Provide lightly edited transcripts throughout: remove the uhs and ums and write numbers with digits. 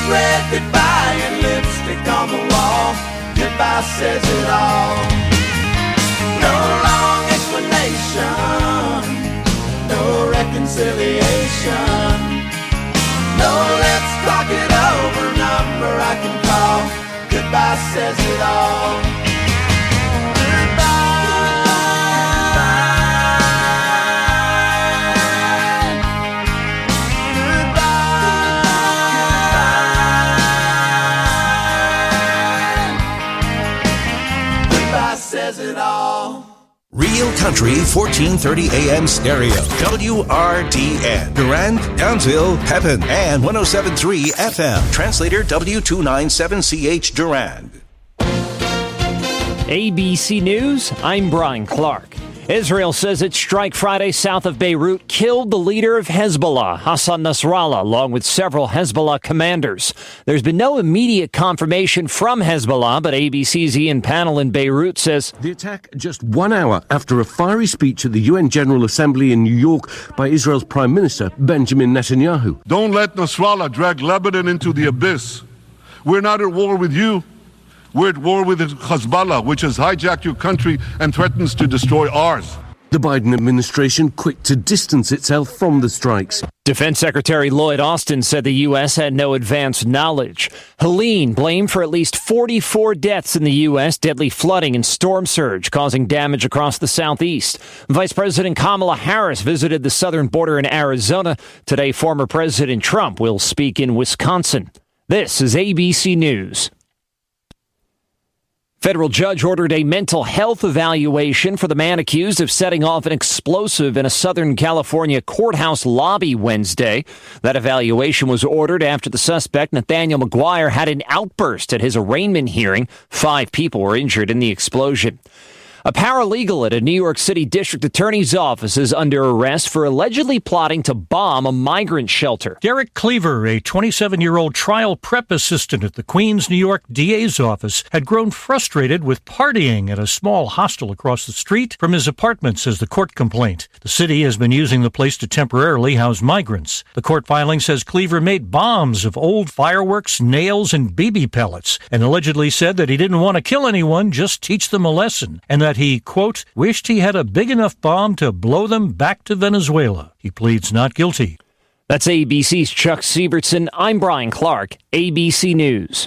Big red goodbye and lipstick on the wall. Goodbye says it all. No long explanation, no reconciliation, no let's talk it over number I can call. Goodbye says it all. Says it all. Real Country 1430 AM stereo. WRDN. Durand, Townsville, Pepin, and 107.3 FM. Translator W297CH Durand. ABC News, I'm Brian Clark. Israel says its strike Friday south of Beirut killed the leader of Hezbollah, Hassan Nasrallah, along with several Hezbollah commanders. There's been no immediate confirmation from Hezbollah, but ABC's Ian Pannell in Beirut says the attack just 1 hour after a fiery speech at the UN General Assembly in New York by Israel's Prime Minister Benjamin Netanyahu. Don't let Nasrallah drag Lebanon into the abyss. We're not at war with you. We're at war with Hezbollah, which has hijacked your country and threatens to destroy ours. The Biden administration quick to distance itself from the strikes. Defense Secretary Lloyd Austin said the U.S. had no advanced knowledge. Helene blamed for at least 44 deaths in the U.S., deadly flooding and storm surge causing damage across the southeast. Vice President Kamala Harris visited the southern border in Arizona. Today, former President Trump will speak in Wisconsin. This is ABC News. Federal judge ordered a mental health evaluation for the man accused of setting off an explosive in a Southern California courthouse lobby Wednesday. That evaluation was ordered after the suspect, Nathaniel McGuire, had an outburst at his arraignment hearing. 5 people were injured in the explosion. A paralegal at a New York City district attorney's office is under arrest for allegedly plotting to bomb a migrant shelter. Derek Cleaver, a 27-year-old trial prep assistant at the Queens, New York DA's office, had grown frustrated with partying at a small hostel across the street from his apartment, says the court complaint. The city has been using the place to temporarily house migrants. The court filing says Cleaver made bombs of old fireworks, nails, and BB pellets, and allegedly said that he didn't want to kill anyone, just teach them a lesson, and that he, quote, wished he had a big enough bomb to blow them back to Venezuela. He pleads not guilty. That's ABC's Chuck Sievertson. I'm Brian Clark, ABC News.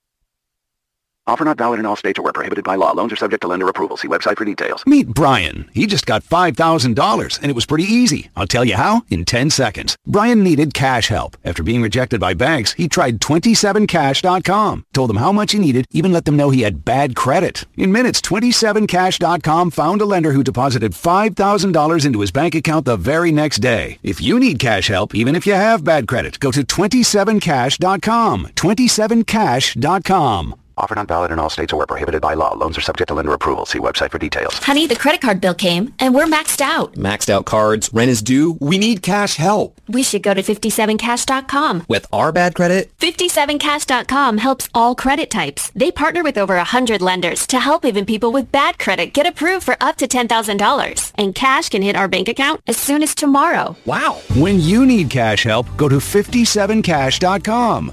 Offer not valid in all states or where prohibited by law. Loans are subject to lender approval. See website for details. Meet Brian. He just got $5,000, and it was pretty easy. I'll tell you how in 10 seconds. Brian needed cash help. After being rejected by banks, he tried 27cash.com. Told them how much he needed, even let them know he had bad credit. In minutes, 27cash.com found a lender who deposited $5,000 into his bank account the very next day. If you need cash help, even if you have bad credit, go to 27cash.com. 27cash.com. Offer not valid in all states or where prohibited by law. Loans are subject to lender approval. See website for details. Honey, the credit card bill came, and we're maxed out. Maxed out cards, rent is due. We need cash help. We should go to 57cash.com. With our bad credit? 57cash.com helps all credit types. They partner with over 100 lenders to help even people with bad credit get approved for up to $10,000. And cash can hit our bank account as soon as tomorrow. Wow. When you need cash help, go to 57cash.com.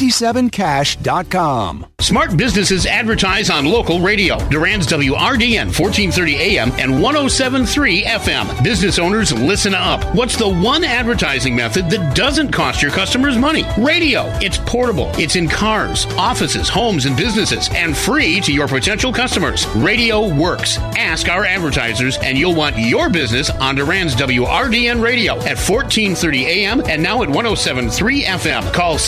57cash.com. Smart businesses advertise on local radio. Durand's WRDN 1430 AM and 107.3 FM. Business owners, listen up. What's the one advertising method that doesn't cost your customers money? Radio. It's portable. It's in cars, offices, homes, and businesses, and free to your potential customers. Radio works. Ask our advertisers, and you'll want your business on Durand's WRDN radio at 1430 AM and now at 107.3 FM. Call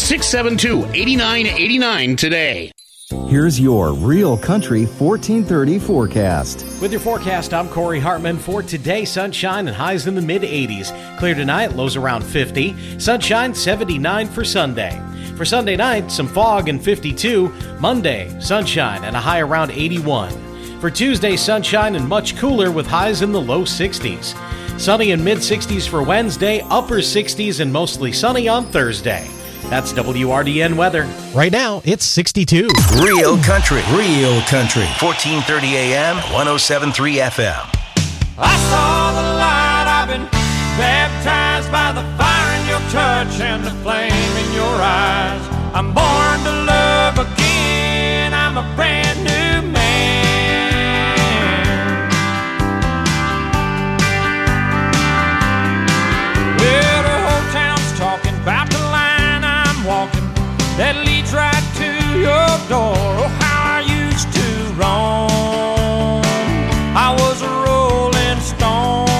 672-8989 today. Here's your Real Country 1430 forecast. With your forecast, I'm Corey Hartman. For today, sunshine and highs in the mid-80s. Clear tonight, lows around 50. Sunshine, 79 for Sunday. For Sunday night, some fog and 52. Monday, sunshine and a high around 81. For Tuesday, sunshine and much cooler with highs in the low 60s. Sunny and mid-60s for Wednesday, upper 60s and mostly sunny on Thursday. That's WRDN weather. Right now, it's 62. Real Country. Real Country. 1430 AM, 107.3 FM. I saw the light. I've been baptized by the fire in your touch and the flame in your eyes. I'm born legs right to your door. Oh, how I used to roam. I was a rolling stone.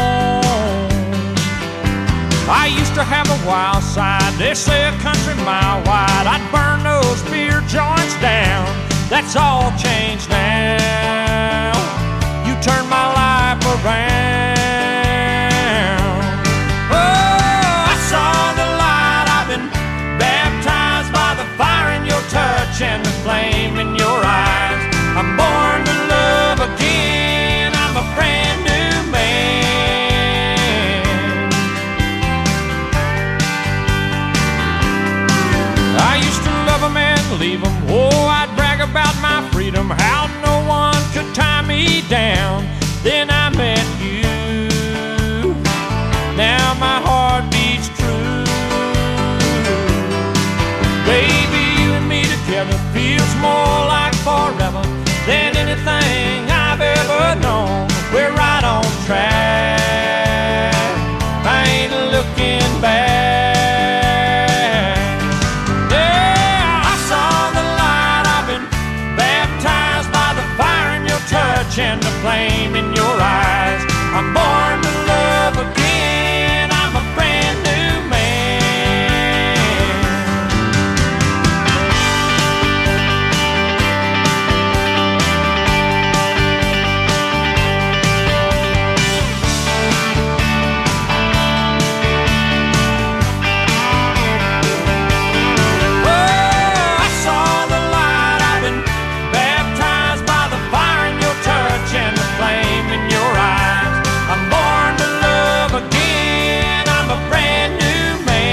I used to have a wild side, they say a country mile wide. I'd burn those beer joints down. That's all changed now. You turned my life around. Oh, I saw the light. I've been baptized by the fire in your touch and the flame in your eyes. I'm born to love again. I'm a brand new man. I used to love a man, leave him. Oh, I'd brag about my freedom, how no one could tie me down. Then I met you. Now my heart beats true. Baby, you and me together feels more like forever than anything I've ever known. We're right on track. I ain't looking back. Yeah, I saw the light. I've been baptized by the fire in your touch and the flame in your eyes. I'm born to love again. I'm a brand new man. Oh, I saw the light. I've been baptized by the fire in your touch and the flame in your eyes. I'm born to love again. I'm a brand new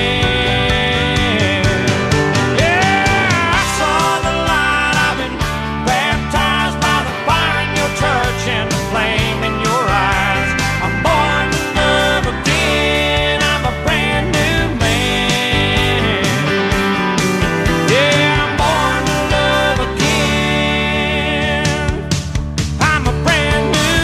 man. Yeah, I saw the light. I've been baptized by the fire in your touch and the flame in your eyes. I'm born to love again. I'm a brand new man. Yeah, I'm born to love again. I'm a brand new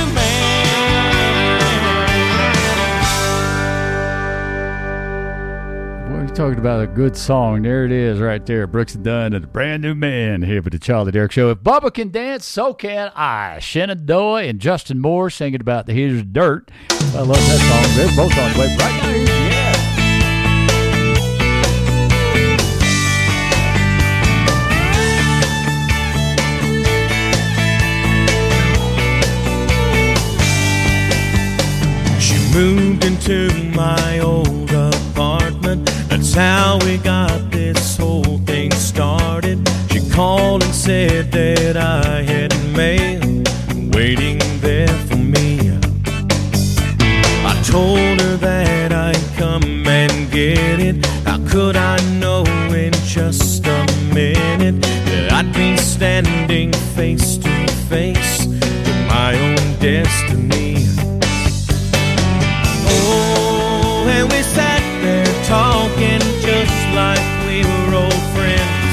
Boy, you're talking about a good song. There it is right there. Brooks and Dunn and the Brand New Man here with the Charlie Derrick Show. If Bubba can dance, so can I. Shenandoah and Justin Moore singing about the Here's Dirt. I love that song. They're both on the way right now. Yeah. She moved into my old apartment. That's how we got this whole thing started. She called and said that I had mail waiting there for me. I told her that I'd come and get it. How could I know in just a minute that I'd be standing face to face with my own destiny? Oh, and we sat there talking just like we were old friends.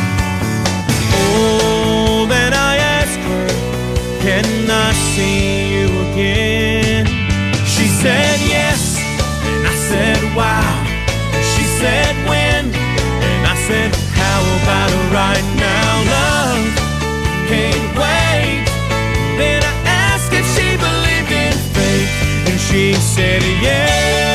Oh, then I asked her, can I see you again? She said yes, and I said wow. She said when, and I said how about right now? Love can't wait. Then I asked if she believed in fate, and she said yes.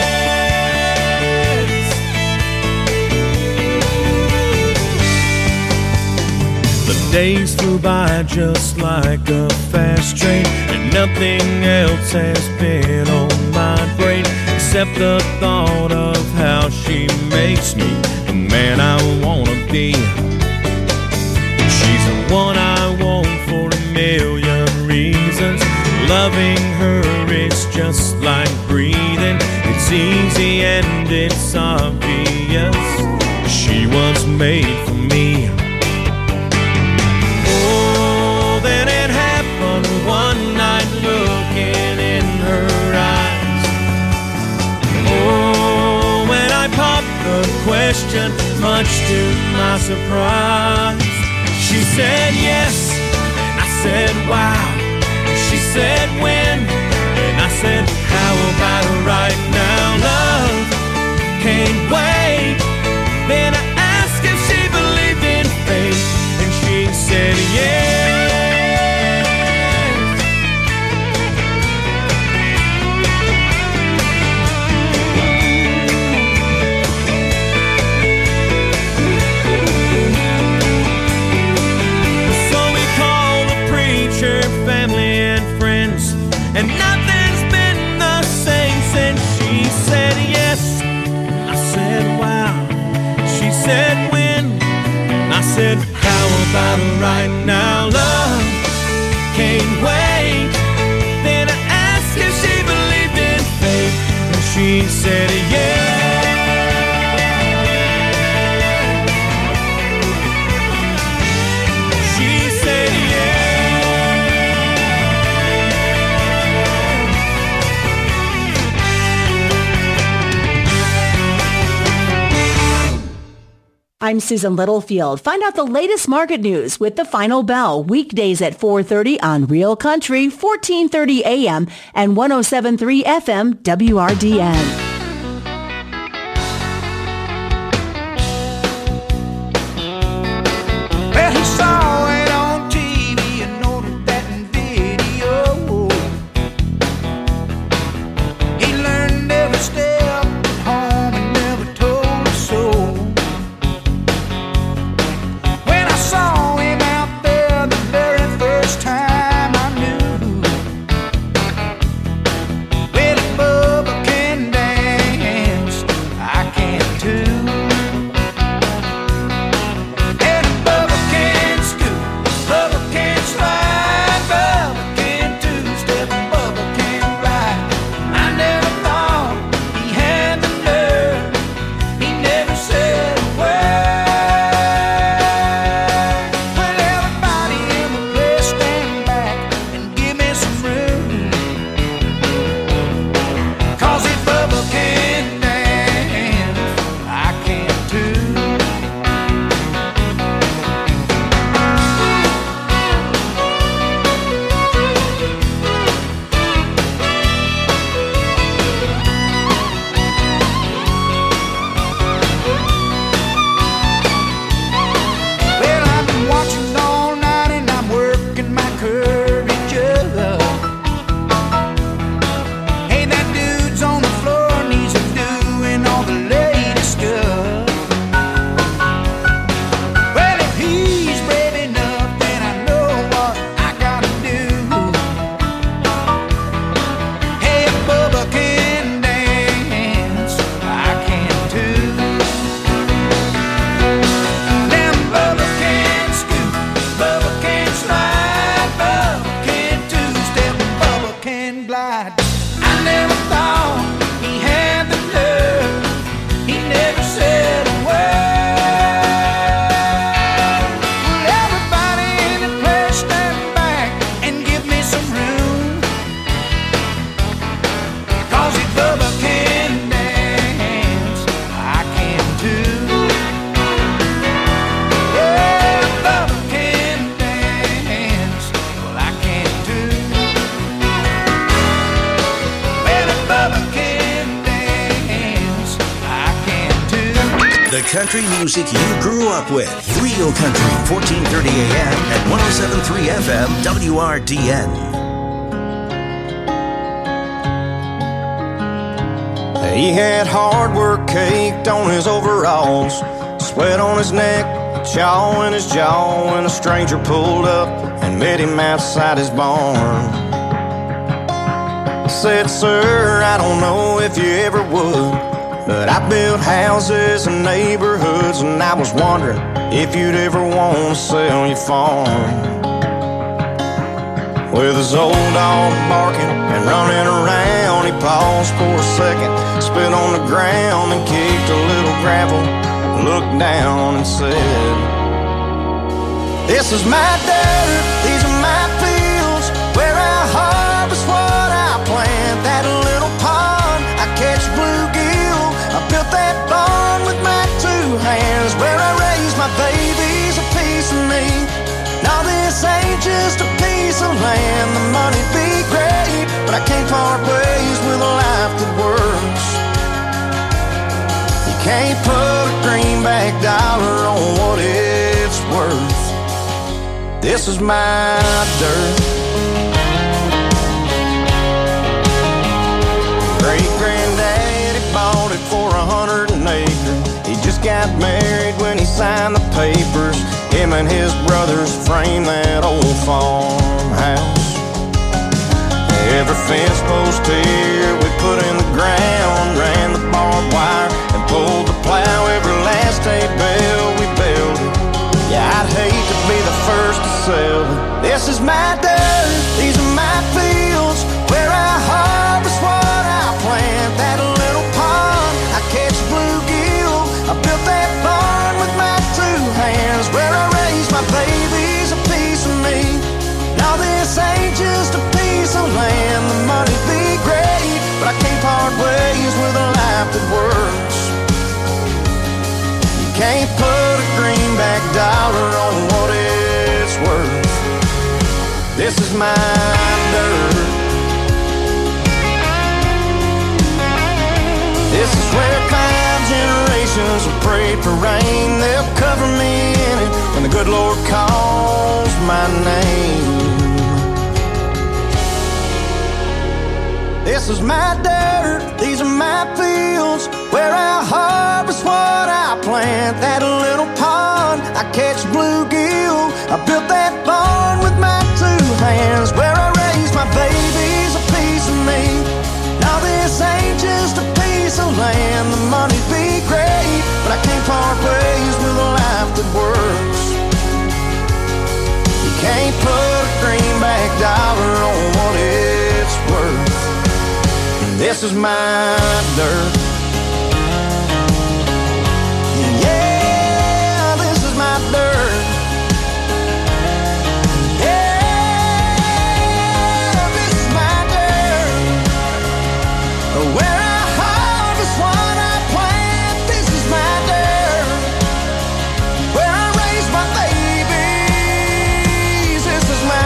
The days flew by just like a fast train, and nothing else has been on my brain except the thought of how she makes me the man I wanna be. She's the one I want for a million reasons. Loving her is just like breathing. It's easy and it's obvious. She was made for me. Oh, then it happened one night looking in her eyes. Oh, when I popped the question, much to my surprise, she said yes, and I said wow. She said when, and I said how about right now? Love can't wait. Then I asked if she believed in said, how about right now, love? Can't wait. Then I asked if she believed in fate, and she said, yeah. She said, I'm Susan Littlefield. Find out the latest market news with The Final Bell, weekdays at 4:30 on Real Country, 1430 AM and 107.3 FM WRDN. Well, he saw it on TV and ordered that video. He learned every step at home and never told a soul. When I saw him out there the very first time, I knew. Well, if Bubba can dance, I can too. And if Bubba can scoot, Bubba can slide, Bubba can two-step, Bubba can ride. I never thought he had the nerve. He never said a word. Well, everybody in the place stand back and give me some room. 'Cause if Bubba can dance, I can too. Well, I've been watching all night and I'm working my courage up. Hey, that dude's on the floor and he's doing all the latest stuff. Well, if he's brave enough, then I know what I gotta do. Hey, if Bubba can dance, I can too. Now Bubba can scoot, Bubba can slide, Bubba can two-step, Bubba can glide. I never thought he had the nerve. He never said a word. Well, everybody in the place stand back and give me some room. 'Cause if Bubba can dance, I can too. Yeah, if Bubba can dance, well, I can too. Well, if Bubba can dance, I can too. The country music you grew up with. Real Country, 1430 AM and 107.3 FM WRDN. He had hard work caked on his overalls, sweat on his neck, chaw in his jaw, when a stranger pulled up and met him outside his barn. Said, sir, I don't know if you ever would, but I built houses and neighborhoods, and I was wondering if you'd ever want to sell your farm. With his old dog barking and running around, he paused for a second, spit on the ground and kicked a little gravel, looked down and said, this is my dirt, these are my fields, where I harvest what I plant. That little pond, I catch bluegill, I built that barn with my two hands, where I raise my babies, a piece of me. Now this ain't just a piece of land, the money'd be great, but I can't part ways with a life that works. You can't put a greenback dollar on what it's worth. This is my dirt. Great-granddaddy bought it for 100 an acre. He just got married when he signed the papers. Him and his brothers framed that old farmhouse. Every fence post here we put in the ground, ran the barbed wire and pulled the plow. Every last hay bale we built it. Yeah, sell it. This is my dirt, these are my fields, where I harvest what I plant. That little pond, I catch bluegill. I built that barn with my 2 hands, where I raise my babies, a piece of me. Now this ain't just a piece of land. The money be great, but I can't part ways with a life that works. You can't put a greenback dollar on what it's worth. This is my dirt. This is where 5 generations have prayed for rain. They'll cover me in it when the good Lord calls my name. This is my dirt, these are my fields, where I harvest what I plant. That little pond, I catch bluegill. I built that barn with my 2 hands, where I raise my babies, a piece of me. Now this ain't just a piece of land. The money be great, but I can't part ways with a life that works. You can't put a greenback dollar on what it's worth. This is my dirt. Yeah, this is my dirt. Yeah, this is my dirt. Where I harvest what I plant. This is my dirt. Where I raise my babies. This is my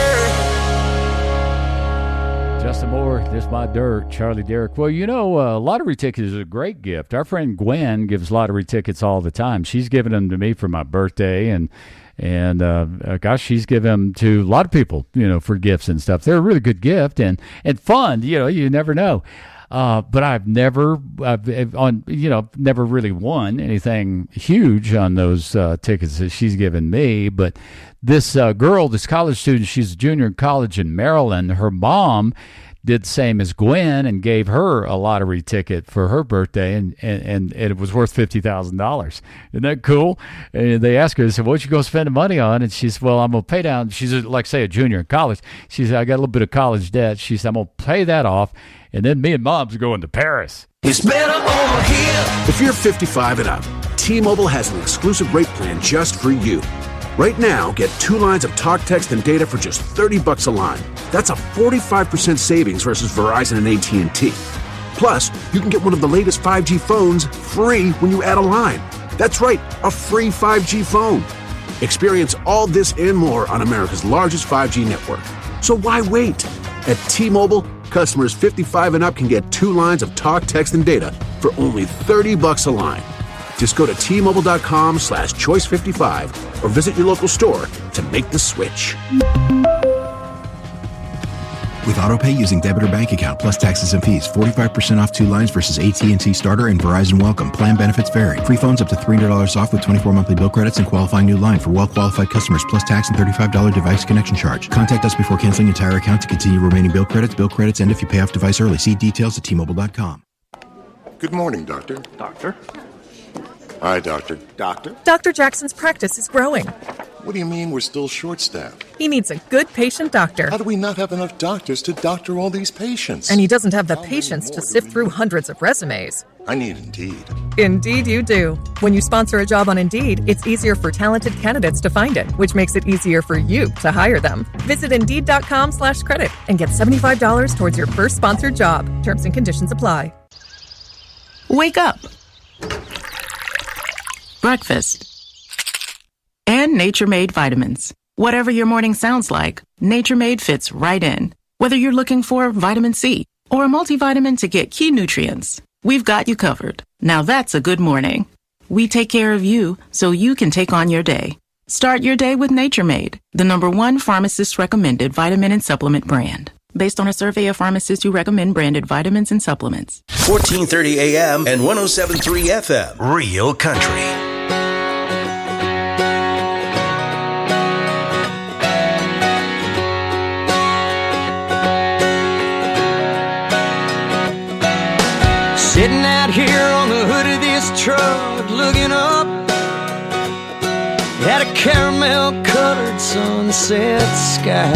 dirt. Justin Moore, This My Dirt, Charlie Derrick. Well, you know, lottery tickets is a great gift. Our friend Gwen gives lottery tickets all the time. She's given them to me for my birthday, and gosh, she's given them to a lot of people, you know, for gifts and stuff. They're a really good gift and fun. You know, you never know. But I've never really won anything huge on those tickets that she's given me. But this girl, this college student, she's a junior in college in Maryland. Her mom did the same as Gwen and gave her a lottery ticket for her birthday, and it was worth $50,000. Isn't that cool? And they asked her, they said, "What you go spend the money on?" And she said, "Well, I'm going to pay down." She's like, say, a junior in college. She said, "I got a little bit of college debt." She said, "I'm going to pay that off, and then me and Mom's going to Paris." It's better over here. If you're 55 and up, T-Mobile has an exclusive rate plan just for you. Right now, get 2 lines of talk, text, and data for just $30 a line. That's a 45% savings versus Verizon and AT&T. Plus, you can get one of the latest 5G phones free when you add a line. That's right, a free 5G phone. Experience all this and more on America's largest 5G network. So why wait? At T-Mobile, customers 55 and up can get 2 lines of talk, text, and data for only $30 a line. Just go to T-Mobile.com/choice55 or visit your local store to make the switch. With AutoPay using debit or bank account plus taxes and fees, 45% off 2 lines versus AT&T Starter and Verizon Welcome. Plan benefits vary. Free phones up to $300 off with 24 monthly bill credits and qualifying new line for well-qualified customers plus tax and $35 device connection charge. Contact us before canceling entire account to continue remaining bill credits. Bill credits end if you pay off device early. See details at T-Mobile.com. Good morning, Doctor. Doctor? Hi, Doctor. Doctor? Dr. Jackson's practice is growing. What do you mean we're still short-staffed? He needs a good patient doctor. How do we not have enough doctors to doctor all these patients? And he doesn't have the patience to sift through hundreds of resumes. I need Indeed. Indeed you do. When you sponsor a job on Indeed, it's easier for talented candidates to find it, which makes it easier for you to hire them. Visit Indeed.com/credit and get $75 towards your first sponsored job. Terms and conditions apply. Wake up. Breakfast. And Nature Made vitamins. Whatever your morning sounds like, Nature Made fits right in. Whether you're looking for vitamin C or a multivitamin to get key nutrients, we've got you covered. Now that's a good morning. We take care of you so you can take on your day. Start your day with Nature Made, the #1 pharmacist recommended vitamin and supplement brand. Based on a survey of pharmacists who recommend branded vitamins and supplements. 1430 AM and 107.3 FM. Real Country. Sitting out here on the hood of this truck, looking up at a caramel-colored sunset sky.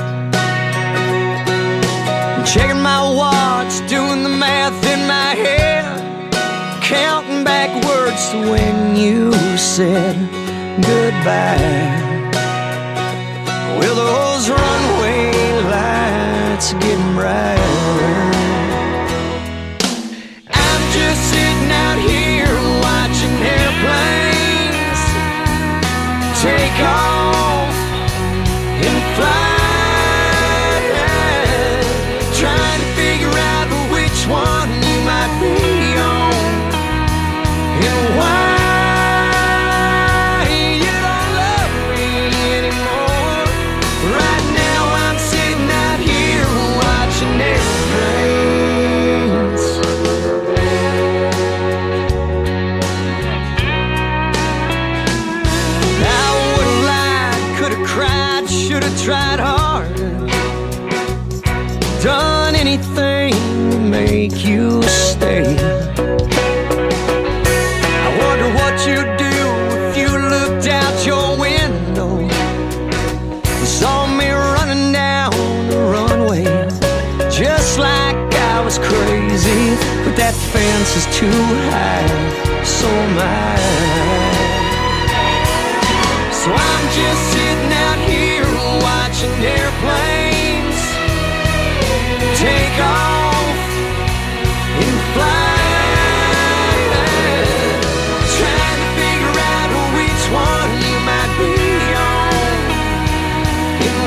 Checking my watch, doing the math in my head, counting backwards to when you said goodbye. Well, those runway lights are getting brighter. I'm just sitting out here watching airplanes take off and fly, trying to figure out which one you might be on and why. Tried hard, done anything to make you stay. I wonder what you'd do if you looked out your window and saw me running down the runway, just like I was crazy. But that fence is too high, so am I. So I'm just sitting out here watching airplanes take off and fly, trying to figure out which one you might be on and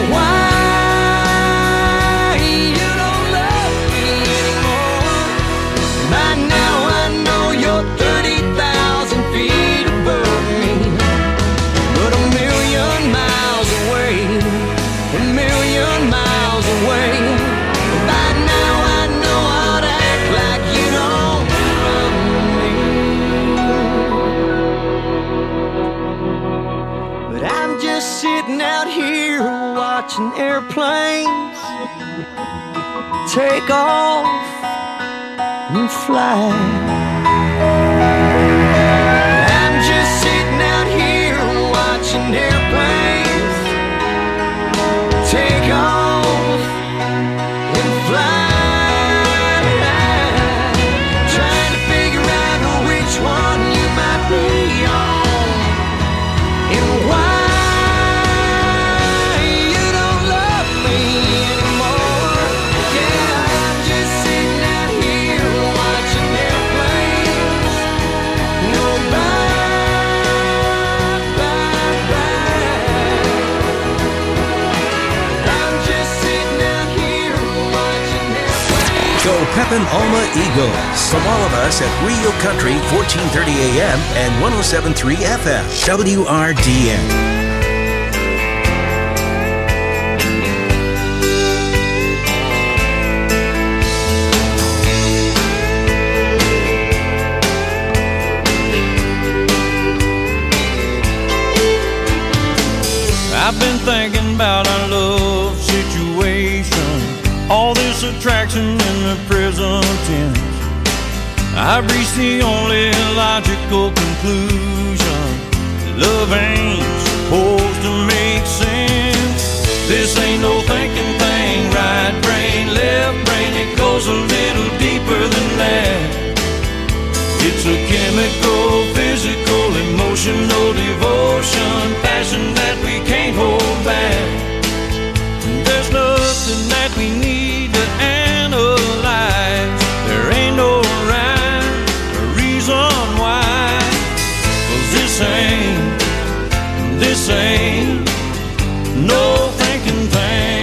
why you don't love me anymore. By now I know you're 30,000 feet above me, but a million miles away. A million miles away. By now I know I'd act like you don't love me. But I'm just sitting out here watching airplanes take off and fly. I'm just sitting out here watching airplanes take off and fly, trying to figure out which one you might be on and why you don't love me anymore. Yeah, I'm just sitting out here watching airplanes go by. Go Pepin Alma Eagles from all of us at Rio Country, 1430 AM and 107.3 FM, WRDN. I've been thinking about our love situation, all this attraction in the present tense. I've reached the only logical conclusion: love ain't supposed to make sense. This ain't no thinking thing, right brain, left brain, it goes a little deeper than that. It's a chemical, physical, emotional devotion, passion that we can't hold back. There's nothing that we need to analyze. There ain't no rhyme or reason why. 'Cause this ain't no thinking thing.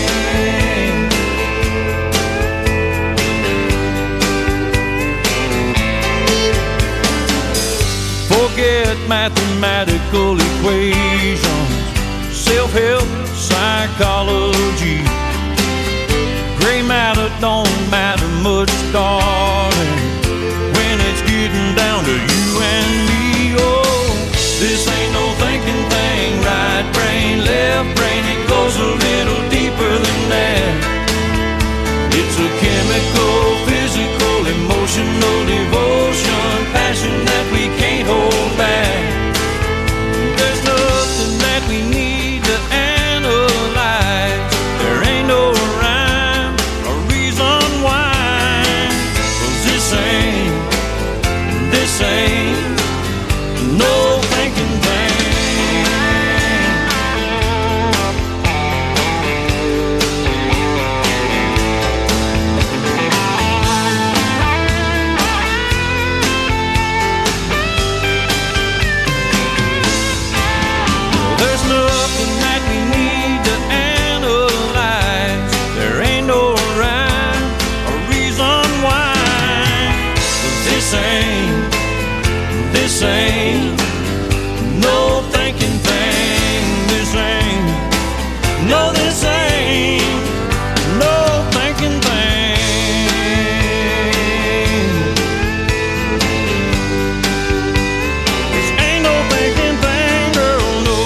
Forget mathematical equations, self-help, psychology. Gray matter don't matter much, darling, when it's getting down to you and me. Oh, this ain't no thinking thing, right brain, left brain, it goes a little deeper than that. It's a chemical, physical, emotional devotion, passion that we can't hold back. There's no No, this ain't no thinking thing. This ain't no thinking thing, girl, no.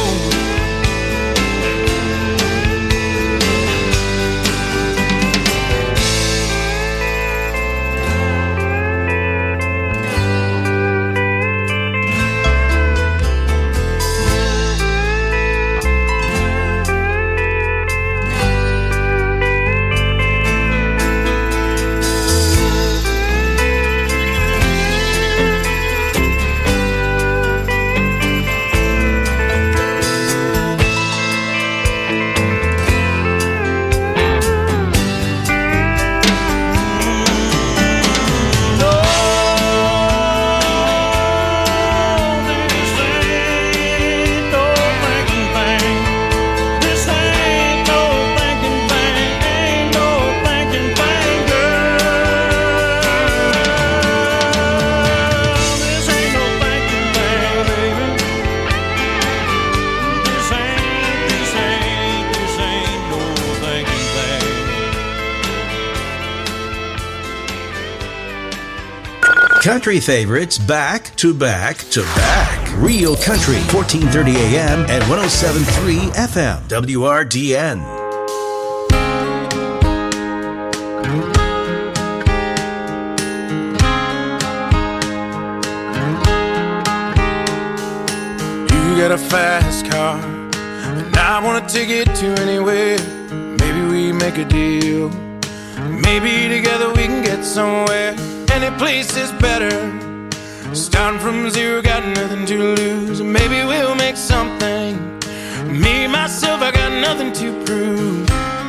Country favorites back to back to back. Real Country, 1430 AM and 107.3 FM. WRDN. You got a fast car, and I wanna take it to anywhere. Maybe we make a deal. Maybe together we can get somewhere. Any place is better. Starting from zero, got nothing to lose. Maybe we'll make something. Me, myself, I got nothing to prove.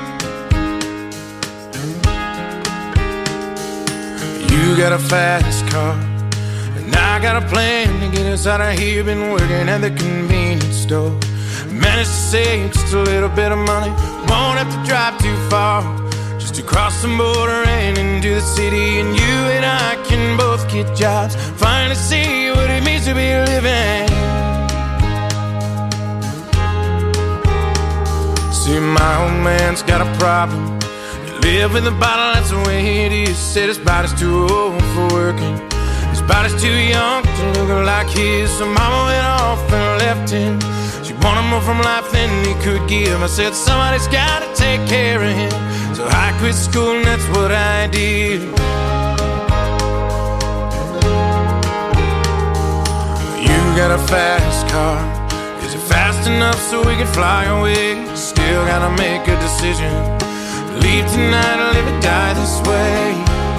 You got a fast car, and I got a plan to get us out of here. Been working at the convenience store. Managed to save just a little bit of money. Won't have to drive too far. Just to cross the border and into the city, and you and I can both get jobs. Finally see what it means to be living. See, my old man's got a problem. You live with a bottle, that's the way it is. Said his body's too old for working. His body's too young to look like his. So mama went off and left him. She wanted more from life than he could give. I said somebody's gotta take care of him. So I quit school and that's what I did. You got a fast car. Is it fast enough so we can fly away? Still gotta make a decision. Leave tonight or live or die this way.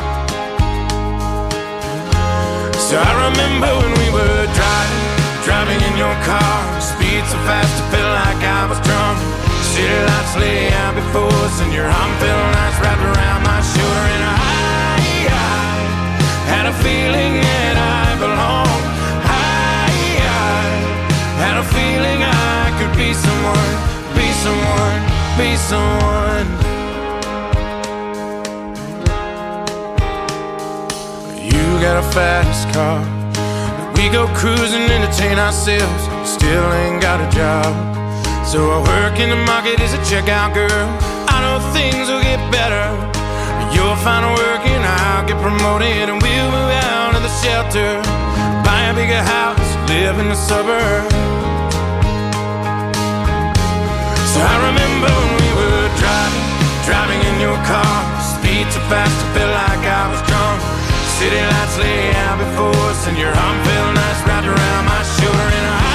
So I remember when we were driving in your car. Speed so fast I felt like I was drunk. City lights lay out before us, and your arm felt nice wrapped around my shoulder. And I had a feeling that I belonged. I had a feeling I could be someone, be someone, be someone. You got a fast car. We go cruising, entertain ourselves. Still ain't got a job. So I work in the market as a checkout girl. I know things will get better. You'll find work and I'll get promoted, and we'll move out of the shelter, buy a bigger house, live in the suburbs. So I remember when we were driving in your car. Speed so fast I felt like I was drunk. City lights lay out before us, and your arm felt nice wrapped around my shoulder. And I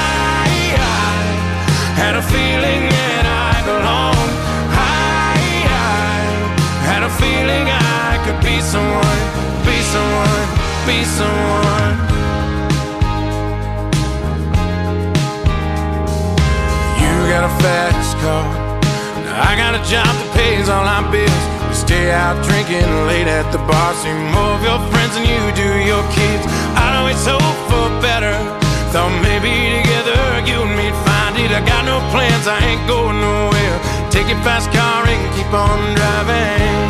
had a feeling that I belonged. I had a feeling I could be someone, be someone, be someone. You got a fast car. Now I got a job that pays all our bills. We stay out drinking late at the bar. See more of your friends than you do your kids. I'd always hope for better. Thought maybe together you and me'd find it. I got no plans, I ain't going nowhere. Take your fast car and keep on driving.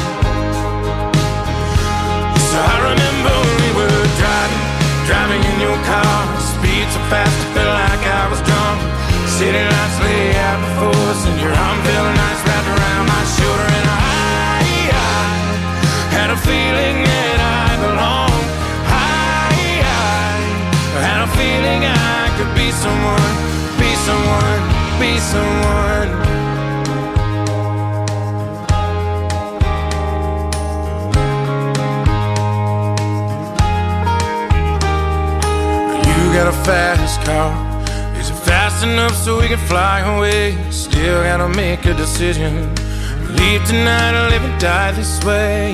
So I remember when we were driving in your car. Speed so fast I felt like I was drunk. City lights lay out right before, since your arm felt nice wrapped around my shoulder, and I had a feeling that I belonged. I had a feeling I could be someone, be someone, be someone. You got a fast car. Is it fast enough so we can fly away? Still gotta make a decision. Leave tonight or live and die this way.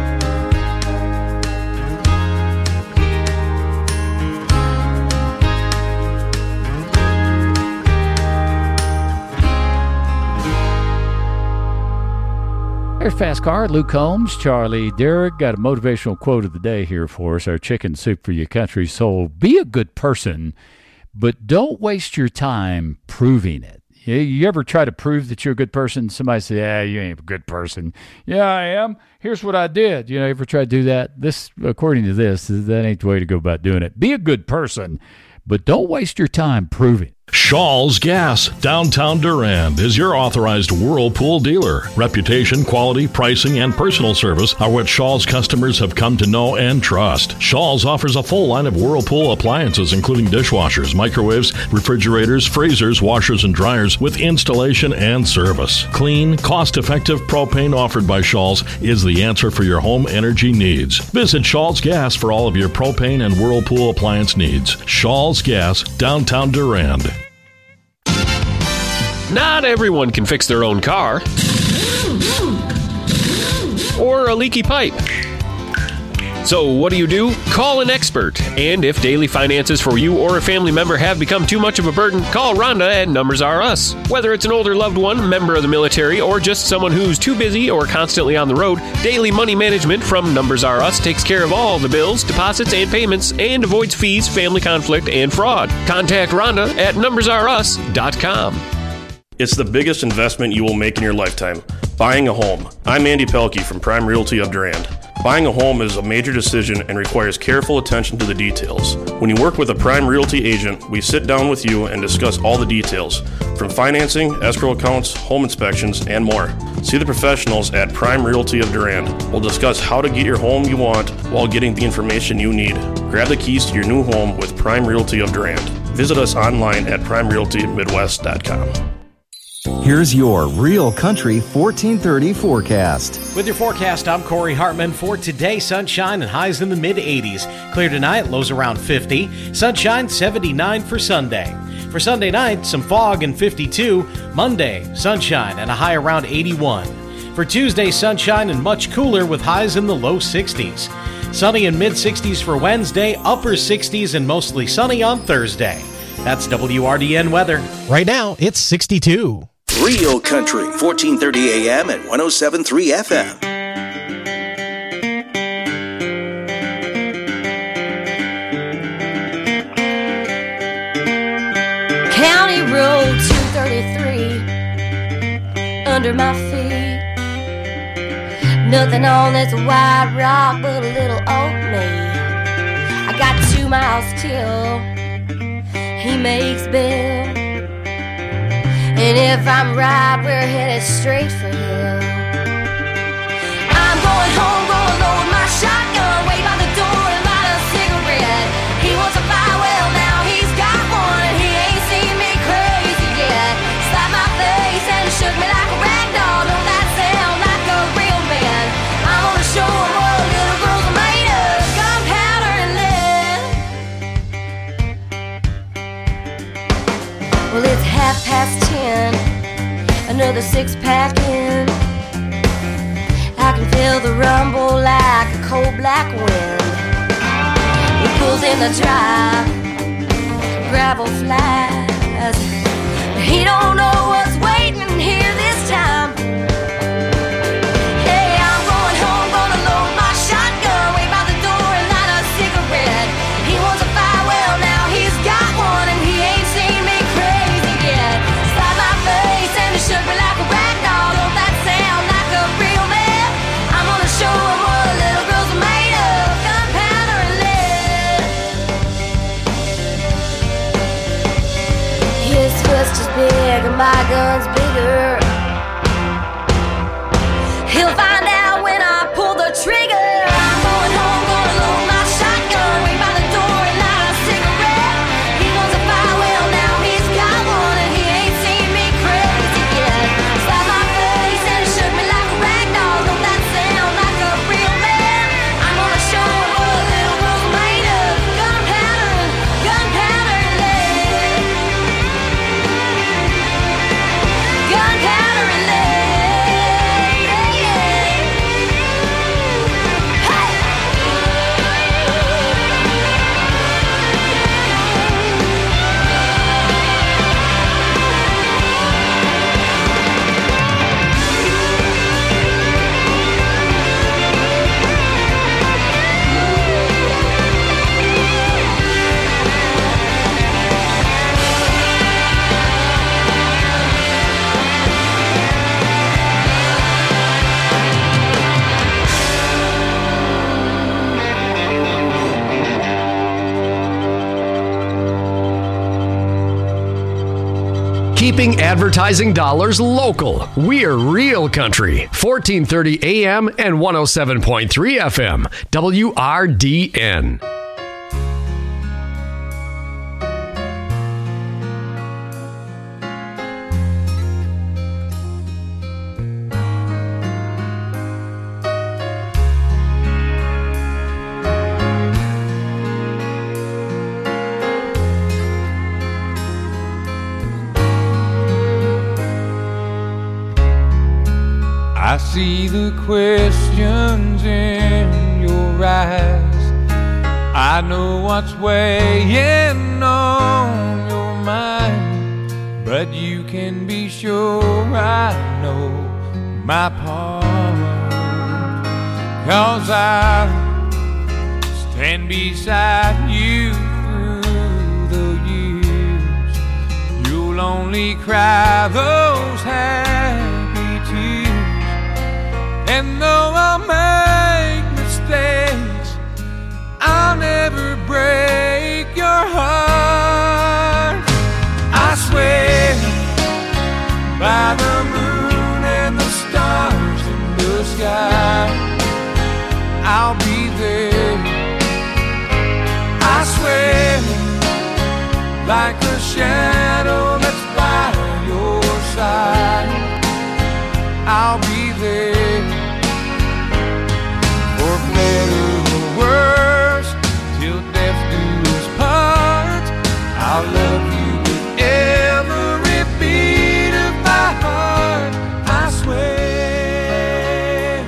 There's Fast Car, Luke Combs, Charlie Derrick. Got a motivational quote of the day here for us, our Chicken Soup for Your Country Soul. Be a good person, but don't waste your time proving it. You ever try to prove that you're a good person? Somebody say, yeah, you ain't a good person. Yeah, I am. Here's what I did. You ever try to do that? This, according to this, that ain't the way to go about doing it. Be a good person, but don't waste your time proving it. Shaw's Gas, downtown Durand, is your authorized Whirlpool dealer. Reputation, quality, pricing, and personal service are what Shaw's customers have come to know and trust. Shaw's offers a full line of Whirlpool appliances, including dishwashers, microwaves, refrigerators, freezers, washers, and dryers, with installation and service. Clean, cost-effective propane offered by Shaw's is the answer for your home energy needs. Visit Shaw's Gas for all of your propane and Whirlpool appliance needs. Shaw's Gas, downtown Durand. Not everyone can fix their own car or a leaky pipe. So what do? Call an expert. And if daily finances for you or a family member have become too much of a burden, call Rhonda at Numbers R Us. Whether it's an older loved one, member of the military, or just someone who's too busy or constantly on the road, Daily Money Management from Numbers R Us takes care of all the bills, deposits, and payments and avoids fees, family conflict, and fraud. Contact Rhonda at numbersrus.com. It's the biggest investment you will make in your lifetime, buying a home. I'm Andy Pelkey from Prime Realty of Durand. Buying a home is a major decision and requires careful attention to the details. When you work with a Prime Realty agent, we sit down with you and discuss all the details, from financing, escrow accounts, home inspections, and more. See the professionals at Prime Realty of Durand. We'll discuss how to get your home you want while getting the information you need. Grab the keys to your new home with Prime Realty of Durand. Visit us online at primerealtymidwest.com. Here's your Real Country 1430 forecast. With your forecast, I'm Corey Hartman. For today, sunshine and highs in the mid-80s. Clear tonight, lows around 50. Sunshine, 79 for Sunday. For Sunday night, some fog and 52. Monday, sunshine and a high around 81. For Tuesday, sunshine and much cooler with highs in the low 60s. Sunny and mid-60s for Wednesday, upper 60s and mostly sunny on Thursday. That's WRDN weather. Right now, it's 62. Real Country, 1430 AM and 107.3 FM. County Road 233 under my feet. Nothing on this wide rock but a little old me. I got 2 miles till he makes Bill. And if I'm right, we're headed straight for him. I'm going home, going low with my shotgun, wait by the door and light a cigarette. He wants a fire, well now he's got one, and he ain't seen me crazy yet. Slapped my face and shook me like a rag doll. Don't that sound like a real man? I'm gonna show him what little girls are made of, gunpowder and lead. Well, it's 10:30, another 6-pack in. I can feel the rumble like a cold black wind. He pulls in the drive, gravel flies. He don't know what's waiting here this time. Hey, I'm going home, gonna load my shotgun, wait by the door and light a cigarette. He wants a fire, well now he's got one, and he ain't seen me crazy yet. Slap my face and he shook me like a rag doll. Don't that sound like a real man? I'm gonna show him what little girls are made of, gunpowder and lead. His my gun's bigger. He'll find out when I pull the trigger. I'm going home, gonna load my shotgun, wait by the door and light a cigarette. He knows if I will, now he's got one, and he ain't seen me crazy yet. Slapped my face and shook me like a rag doll. Don't that sound like a real man? I'm gonna show him what a little girl's made of. Gunpowder and lead. Gunpowder and lead. Keeping advertising dollars local. We're Real Country, 1430 AM and 107.3 FM, WRDN. I see the questions in your eyes. I know what's weighing on your mind, but you can be sure I know my part. 'Cause I stand beside you through the years. You'll only cry those happy tears. And though I'll make mistakes, I'll never break your heart. I swear by the moon and the stars in the sky, I'll be there. I swear like a shadow that's by your side, I'll be there. For better or worse, till death do us part, I'll love you with every beat of my heart, I swear.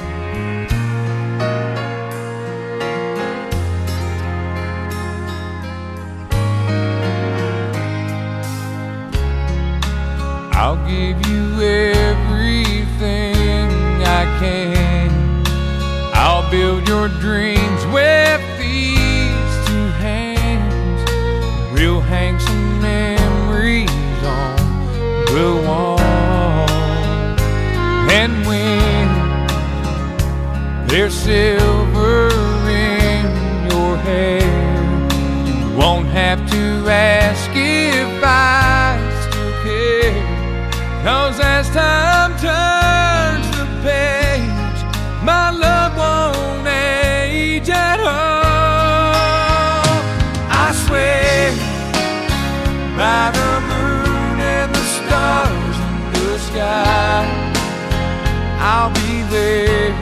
I'll give you everything I can. I'll build your dreams with these two hands. We'll hang some memories on the wall. And when there's silver in your hair, you won't have to ask if I still care. 'Cause as time turns the page, my love won't age at all. I swear by the moon and the stars in the sky, I'll be there.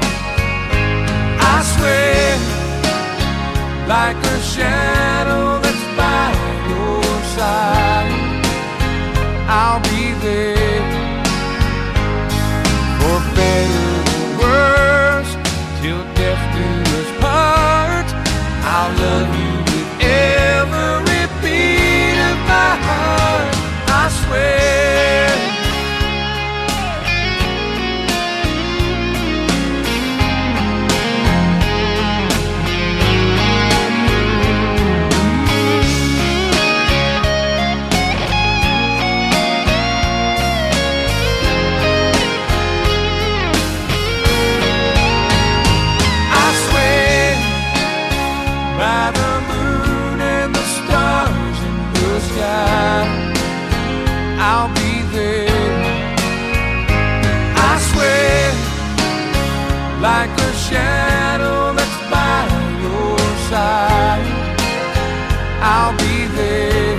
I swear like a shadow that's by your side, I'll be there. For better or worse, till death do us part, I'll love you with every beat of my heart, I swear. there. I swear, like a shadow that's by your side, I'll be there.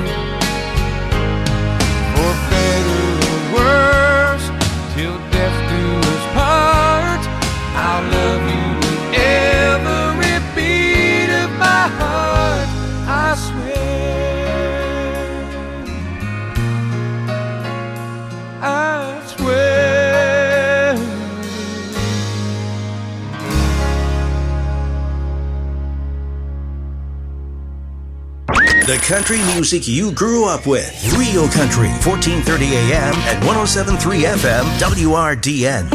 For better or worse, till death do us part, I'll love you with every beat of my heart. I swear, I swear. The country music you grew up with. Real Country, 1430 AM and 107.3 FM, WRDN.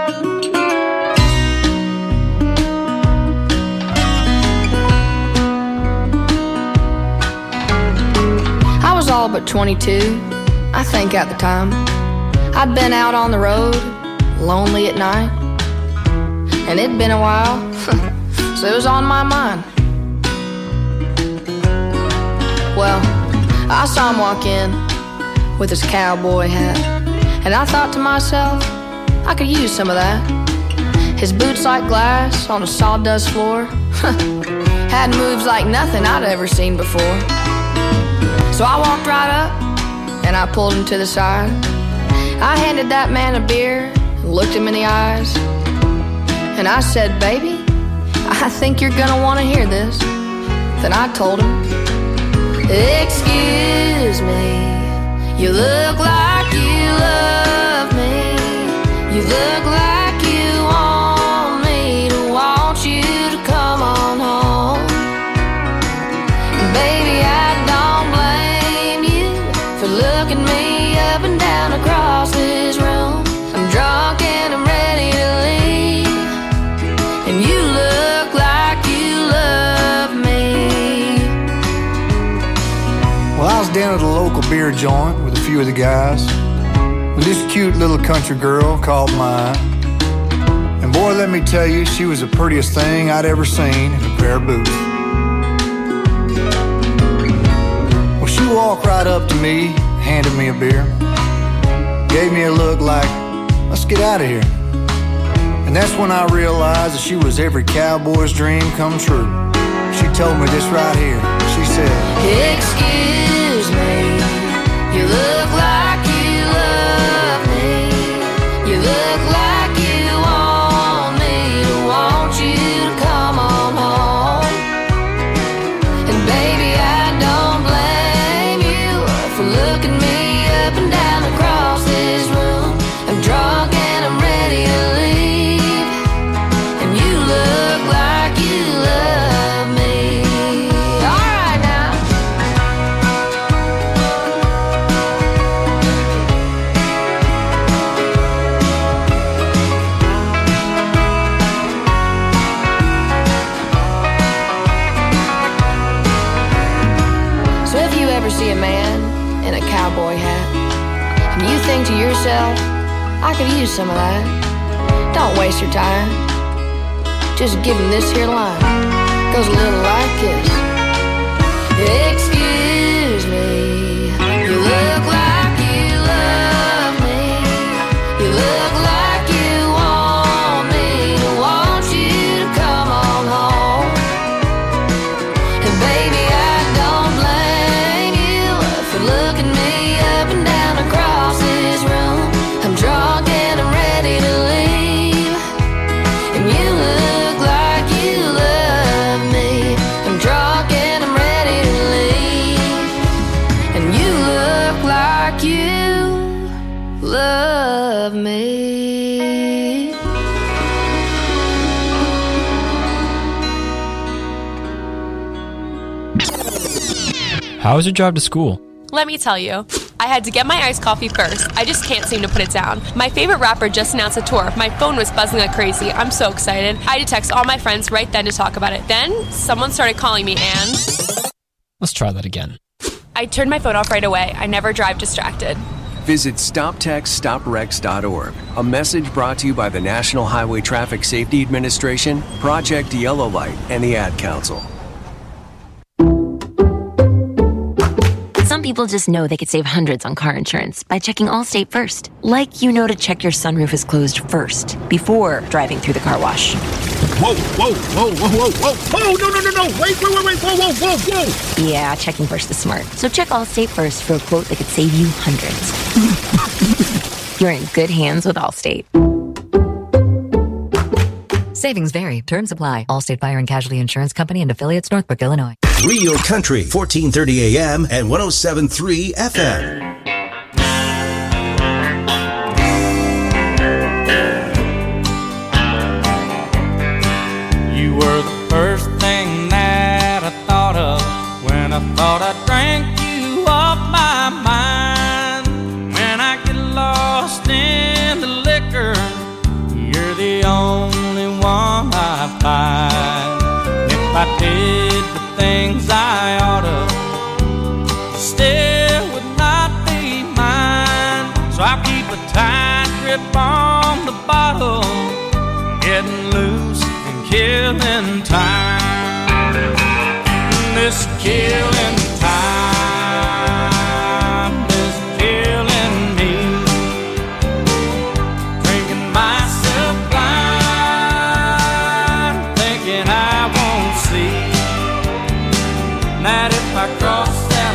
I was all but 22, I think at the time. I'd been out on the road, lonely at night. And it'd been a while, so it was on my mind. Well, I saw him walk in with his cowboy hat, and I thought to myself, I could use some of that. His boots like glass on a sawdust floor had moves like nothing I'd ever seen before. So I walked right up and I pulled him to the side. I handed that man a beer and looked him in the eyes, and I said, baby, I think you're gonna want to hear this. Then I told him, excuse me, you look like you love me. You look like you want me to want you to come on home. Baby, I don't blame you for looking me up and down across this room. I'm drunk and I'm ready to leave, and you look like you love me. Well, I was down at a local beer joint with a few of the guys, when this cute little country girl called mine. And boy, let me tell you, she was the prettiest thing I'd ever seen in a pair of boots. Well, she walked right up to me, handed me a beer, gave me a look like, let's get out of here. And that's when I realized that she was every cowboy's dream come true. She told me this right here. She said, excuse me, you look like you love me. You look like you want me to want you to come on home. And baby, I don't blame you for looking me up and down across this room. I'm drunk and I'm ready to leave, and you look like you love me. All right now. So if you ever see a man in a cowboy hat, and you think to yourself, I could use some of that, don't waste your time. Just give him this here line. Goes a little like this. Excuse me, you look like you love me. You look like you want me to want you to come on home. And baby, I don't blame you for looking me up and down across this room. I'm drunk and I'm ready to leave, and you look like you love me. I'm drunk and I'm ready to leave, and you look like you love me. How was your drive to school? Let me tell you, I had to get my iced coffee first. I just can't seem to put it down. My favorite rapper just announced a tour. My phone was buzzing like crazy. I'm so excited. I had to text all my friends right then to talk about it. Then, someone started calling me and... Let's try that again. I turned my phone off right away. I never drive distracted. Visit StopTextStopWrecks.org. A message brought to you by the National Highway Traffic Safety Administration, Project Yellow Light, and the Ad Council. Some people just know they could save hundreds on car insurance by checking Allstate first. Like you know to check your sunroof is closed first, before driving through the car wash. Whoa, whoa, whoa, whoa, whoa, whoa, whoa, no, wait, whoa. Yeah, checking first is smart. So check Allstate first for a quote that could save you hundreds. You're in good hands with Allstate. Savings vary. Terms apply. Allstate Fire and Casualty Insurance Company and affiliates, Northbrook, Illinois. Real Country, 1430 AM and 107.3 FM. You were the first thing that I thought of when I thought I drank you off my mind. When I get lost in the liquor, you're the only one I find. If I did the things I oughta, still would not be mine. So I'll keep a tight grip on the bottle, getting loose and killing time. This killing time is killing me. Drinking myself blind, thinking I won't see that if I cross that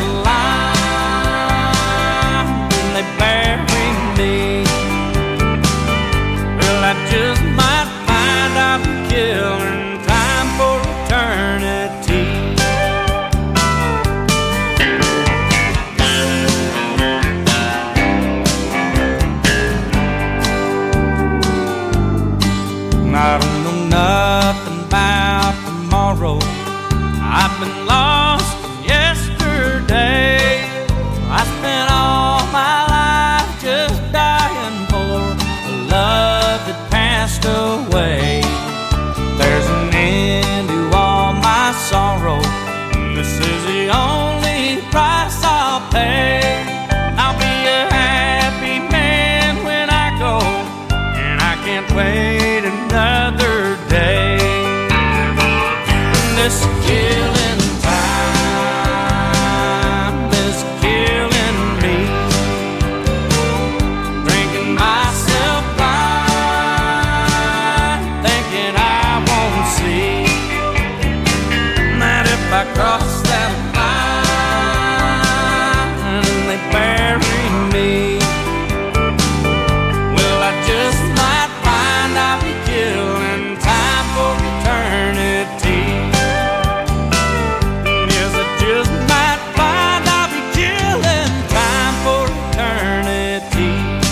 line, then they bury me. Well, I just might find I'm killing time for eternity. I don't know nothing about tomorrow. I've been lost yesterday. I spent all my life just dying for a love that passed away. There's an end to all my sorrow. This is the only price I'll pay. I'll be a happy man when I go, and I can't wait another day. This killing time is killing me. Drinking myself blind, thinking I won't see that if I cross that line and they bury me, well, I just might find I'll be killing time for eternity. Yes, I just might find I'll be killing time for eternity.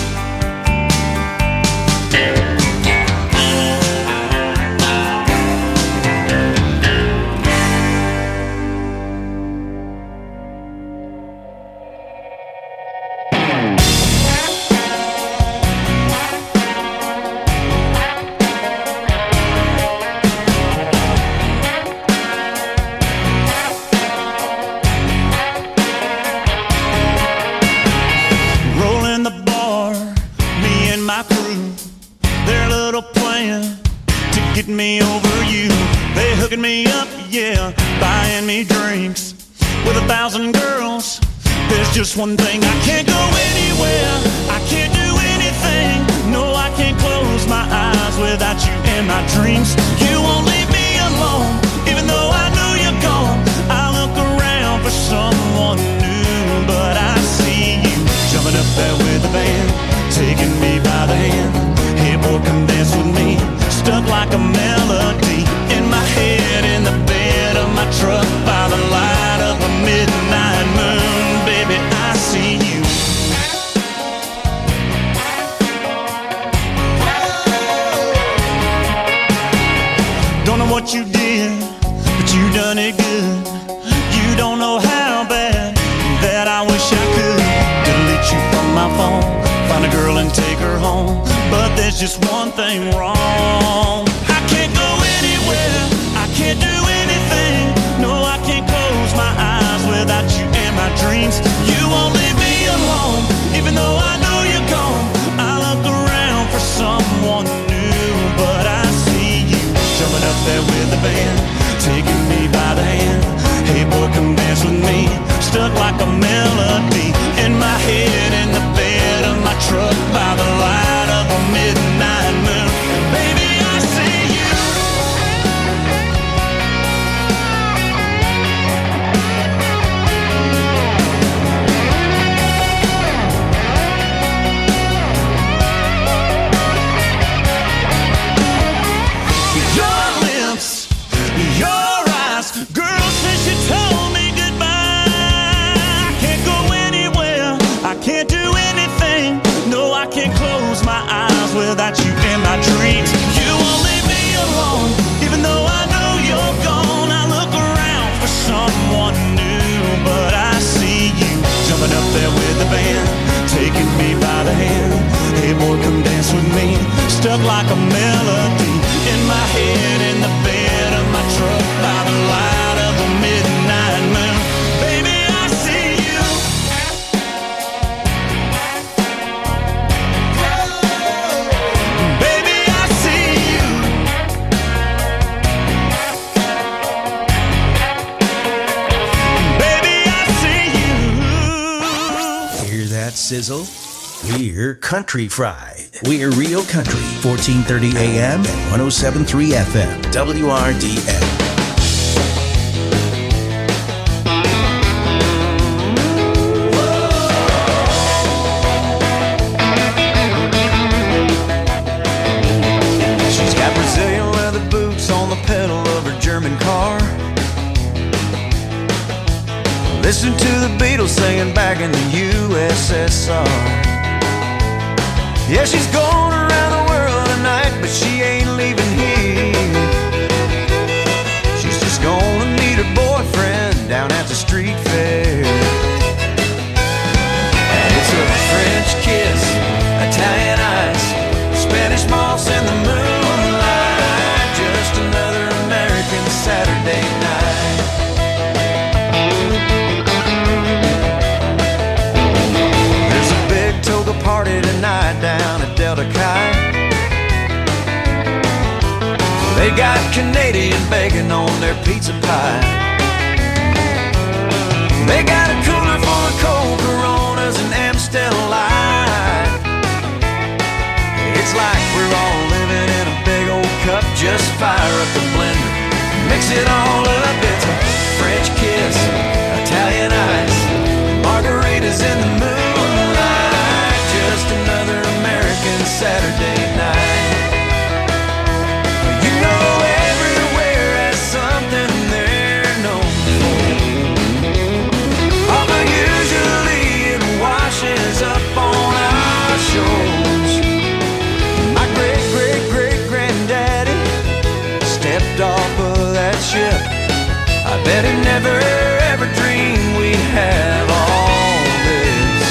Rolling the bar, me and my crew, their little plan to get me over you. They hooking me up, yeah, buying me drinks with 1,000 girls. There's just one thing, I can't go anywhere, I can't do anything. No, I can't close my eyes without you in my dreams. You won't leave me alone, even though I know you're gone. I look around for someone new, but I see you jumping up there with the band, taking me by the hand. Hey boy, come dance with me, stuck like a melody in my head, in the bed of my truck, by the light of a midnight moon. Baby, I see you. Don't know what you did, but you done it good. You don't know how bad that I wish I could delete you from my phone, find a girl and take her home. But there's just one thing wrong. I can't go anywhere, I can't do anything. No, I can't close my eyes without you in my dreams. You won't leave me alone, even though I know you're gone. I look around for someone new, but I see you jumping up there with the band, taking me by the hand. Hey boy, come dance with me, stuck like a melody stuck like a melody in my head, in the bed of my truck, by the light of a midnight moon. Baby, I see you. Baby, I see you. Baby, I see you. Hear that sizzle? We're Country Fried. We're Real Country, 1430 AM and 107.3 FM, WRDN. She's got Brazilian leather boots on the pedal of her German car. Listen to the Beatles singing back in the USSR. Yeah, she's going around the world tonight, but she ain't leaving here. She's just gonna meet her boyfriend down at the street fair. And it's a French kiss, Italian ice, Spanish moss in the moonlight, just another American Saturday night. There's a big toga party tonight down at Delta Chi. They got Canadian bacon on their pizza pie. They got a cooler full of cold Coronas and Amstel Light. It's like we're all living in a big old cup. Just fire up the blender, mix it all up. It's a French kiss, Italian ice, margaritas in the moonlight, just another American Saturday night. You know everywhere has something they're known for, although usually it washes up on our shores. My great-great-great-granddaddy stepped off of that ship. I bet he never ever dreamed we'd have all this.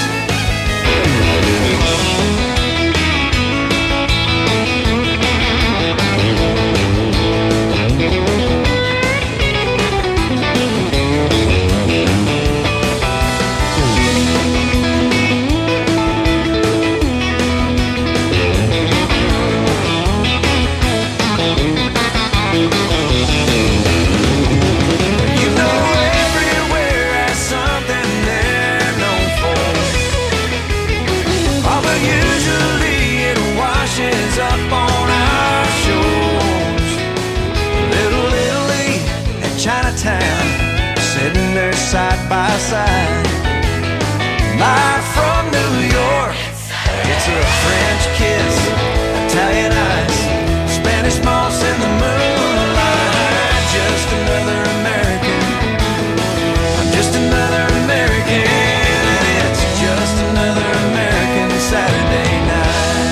You know everywhere has something they're known for, although usually it washes up on our shores. Little Italy and Chinatown, sitting there side by side. Live from New York, it's a French kiss, Italian ice, Spanish moss in the moonlight, just another American. I'm just another American, and it's just another American Saturday night.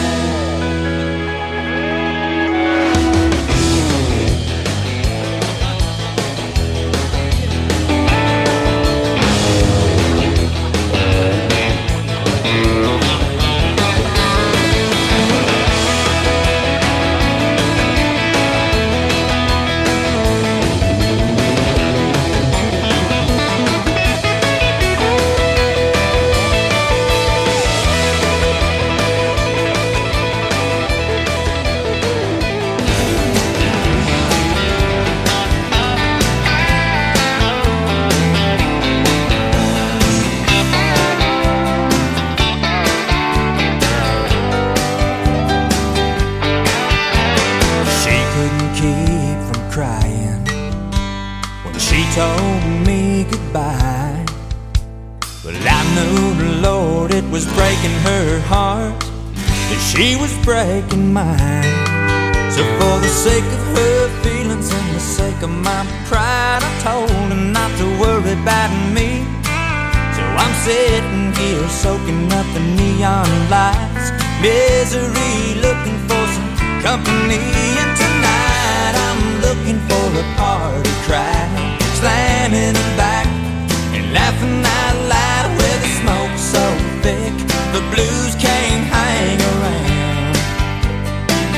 She couldn't keep from crying when she told me goodbye. But I knew the Lord, it was breaking her heart, and she was breaking mine. So for the sake of her feelings and the sake of my pride, I told her not to worry about me. So I'm sitting here soaking up the neon lights, misery, looking for some company. And tonight I'm looking for a party crowd, slamming it back and laughing out loud, with the smoke so thick the blues can't hang around.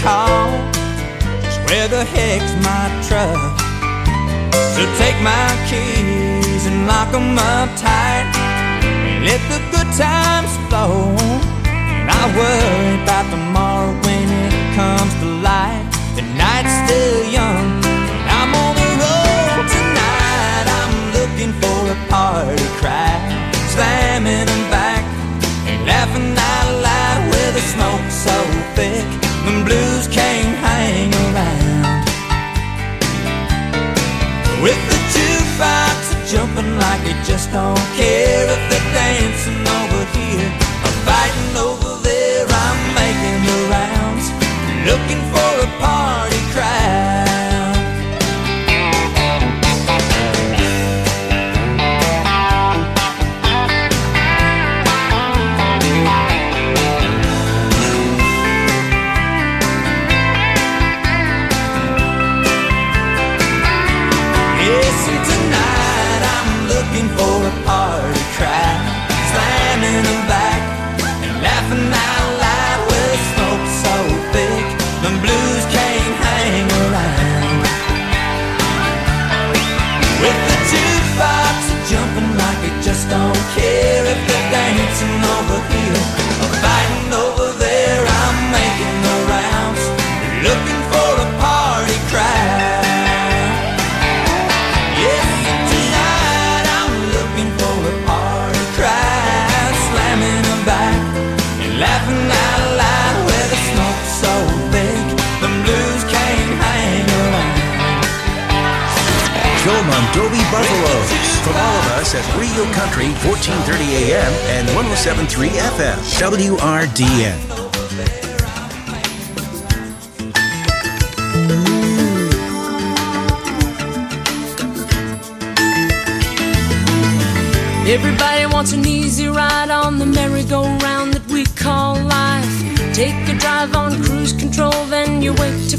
call. Just where the heck's my truck? So take my keys and lock them up tight. Let the good times flow. And I worry about tomorrow when it comes to light. The night's still young, and I'm on the road tonight. I'm looking for a party crowd, slamming them back and laughing out loud with the smoke so thick the blues can't hang around. With the jukebox jumping like they just don't care if they're dancing over here or fighting over there. I'm making the rounds, looking for a party crowd. For a party crowd, slamming them back and laughing out loud with smoke so thick the blues can't hang around. With the jukebox jumping like they just don't care if they're dancing over here or fighting over there. I'm making the rounds, looking for a party crowd. Laughing out loud where the smoke's so big the blues can't hang around. Joe Mondovi Buffaloes. From all of us at Rio Country, 1430 AM and 107.3 FM, WRDN. Everybody wants an easy ride on the merry-go-round that we call life. Take a drive on cruise control, then you wait to